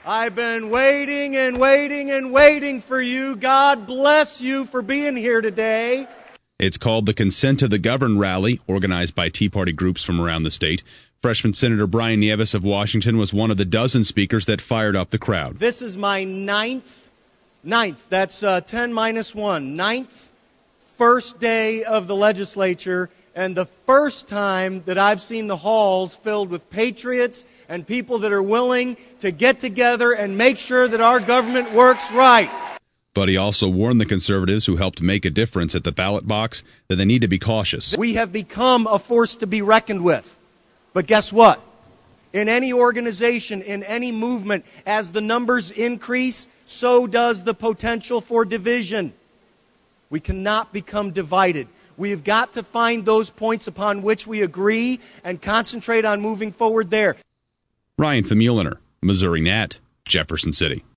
I've been waiting and waiting and waiting for you. God bless you for being here today. It's called the Consent to the Govern rally, organized by Tea Party groups from around the state. Freshman Senator Brian Nieves of Washington was one of the dozen speakers that fired up the crowd. This is my ninth, that's 10 minus 1, ninth first day of the legislature, and the first time that I've seen the halls filled with patriots and people that are willing to get together and make sure that our government works right. But he also warned the conservatives who helped make a difference at the ballot box that they need to be cautious. We have become a force to be reckoned with. But guess what? In any organization, in any movement, as the numbers increase, so does the potential for division. We cannot become divided. We have got to find those points upon which we agree and concentrate on moving forward there. Ryan Famuliner, Missouri Nat, Jefferson City.